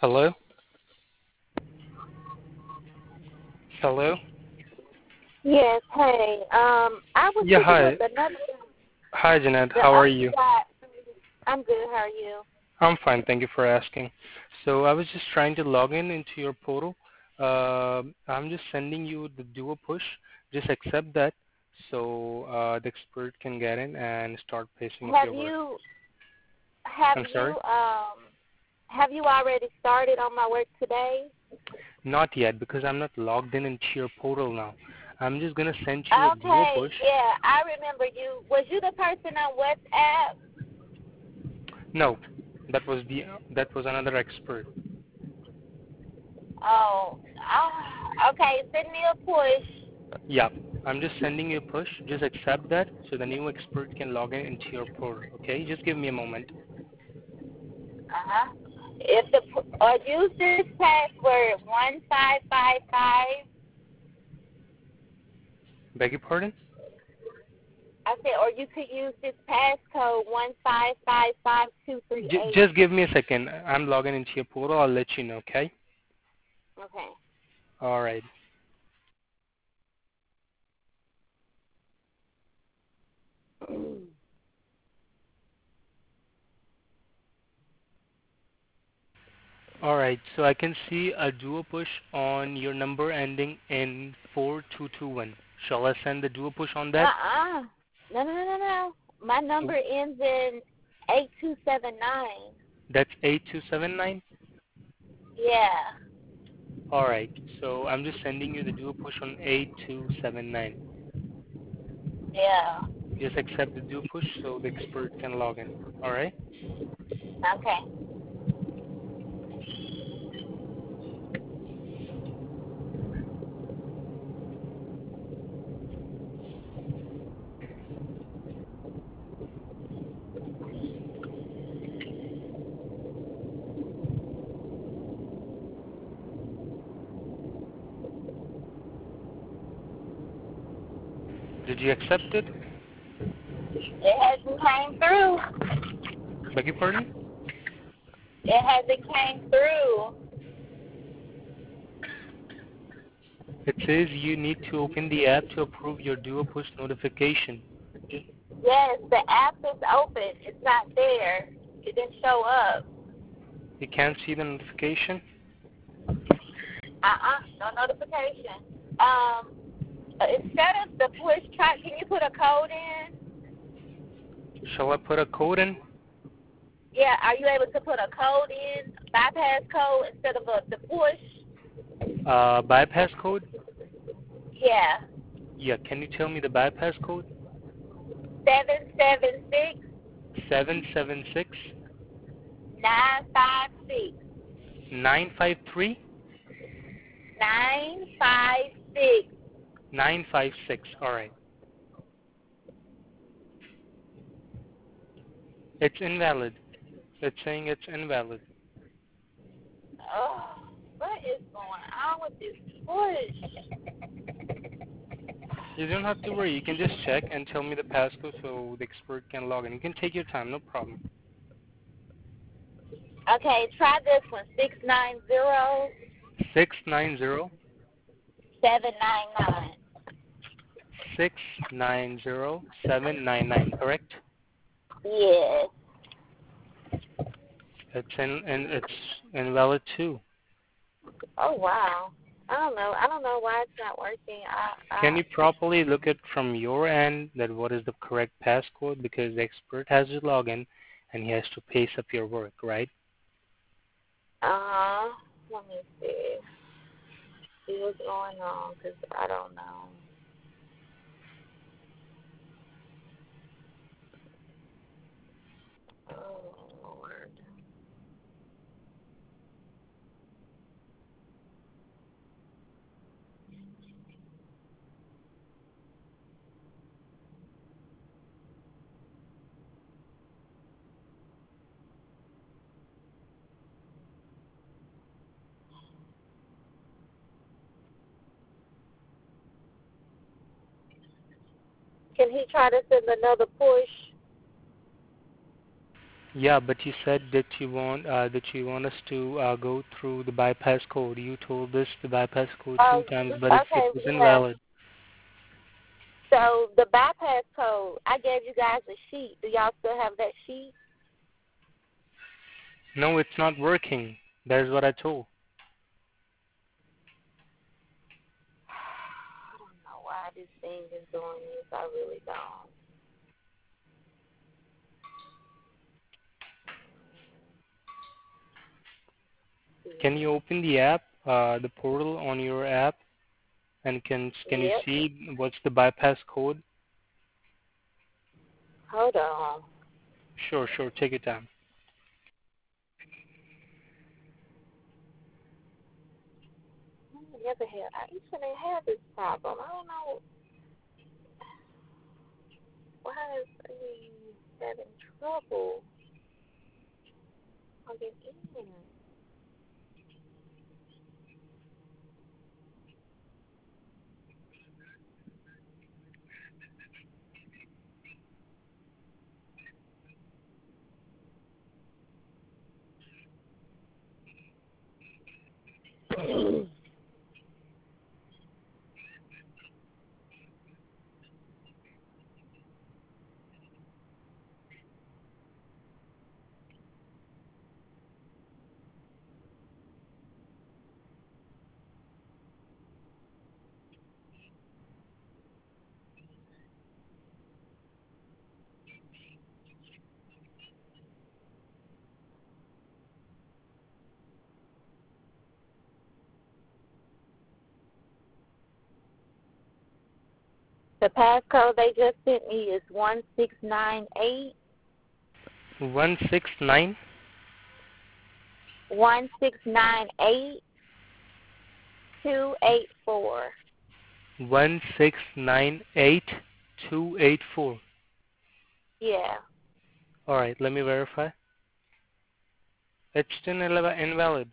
Hello? Hello? Yes, hey. I was Yeah, speaking with hi. another Hi, Jeanette. the How are other you? guy. I'm good. How are you? I'm fine. Thank you for asking. So I was just trying to log in into your portal. I'm just sending you the duo push. Just accept that so the expert can get in and start pacing up Have your work. you have I'm sorry? you um have you already started on my work today? Not yet because I'm not logged in into your portal now. I'm just going to send you a duo Okay, push. yeah, I remember you. Was you the person on WhatsApp? No, that was another expert. Okay. Send me a push. Yeah, I'm just sending you a push. Just accept that so the new expert can log in into your portal. Okay, just give me a moment. If the or use this password 1555. Beg your pardon? I said, or you could use this passcode 1555238. Just give me a second. I'm logging into your portal. I'll let you know. Okay. Okay. All right. All right. So I can see a duo push on your number ending in 4221. Shall I send the duo push on that? Uh-uh. No. My number ends in 8279. That's 8279. Yeah. All right. So I'm just sending you the duo push on 8279. Yeah. Just accept the duo push so the expert can log in. All right. Okay. Did you accept it? It hasn't came through. Beg your pardon? It hasn't came through. It says you need to open the app to approve your duo push notification. Yes, the app is open. It's not there. It didn't show up. You can't see the notification? No notification. Instead of the push try, can you put a code in? Shall I put a code in? Yeah, are you able to put a code in, bypass code instead of the push? Bypass code? Yeah, Yeah, can you tell me the bypass code? 776 776 956 953 956. 956. Alright. It's invalid. It's saying it's invalid. Oh, what is going on with this push? You don't have to worry. You can just check and tell me the passcode so the expert can log in. You can take your time, no problem. Okay, try this one. 690 690 799. 690 799, correct? Yes. It's invalid too. Oh wow. I don't know why it's not working. Can you properly look at from your end that what is the correct passcode, because the expert has to log in and he has to pace up your work, right? Let me see what's going on because I don't know. Oh Lord. Can he try to send another push? Yeah, but you said that you want us to go through the bypass code. You told us the bypass code two times, but it Okay, was yeah. invalid. So the bypass code, I gave you guys a sheet. Do y'all still have that sheet? No, it's not working. That is what I told. I don't know why this thing is doing this. I really don't. Can you open the app, the portal on your app, and can you Yep. see what's the bypass code? Hold on. Sure, sure. Take your time. The other hand, I used to have this problem. I don't know why is he having trouble logging in. The passcode they just sent me is 1698 169 1698 284. 1698284. Yeah. All right, let me verify. It's still invalid.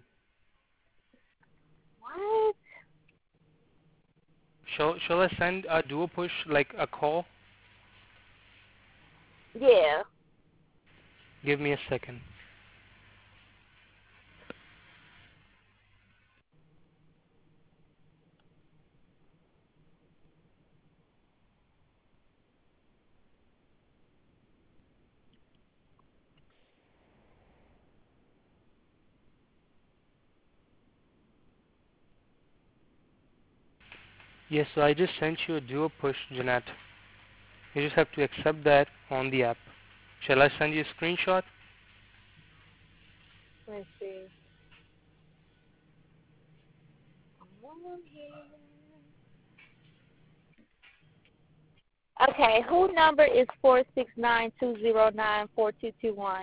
What? Shall I send a duo push like a call? Yeah. Give me a second. Yes, so I just sent you a duo push, Jeanette. You just have to accept that on the app. Shall I send you a screenshot? Let's see. Come on here. Okay, who number is 469-209-4221?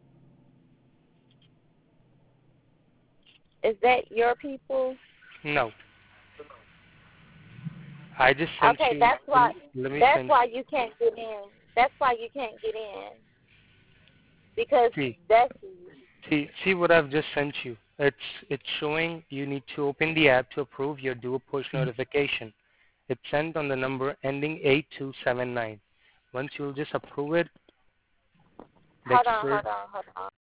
Is that your people? No. I just sent Okay, you. that's why Let me that's send. why you can't get in. That's why you can't get in. Because See, that's see what I've just sent you. It's showing you need to open the app to approve your duo push notification. It's sent on the number ending 8279. Once you'll just approve it, the hold on, expert hold on, hold on.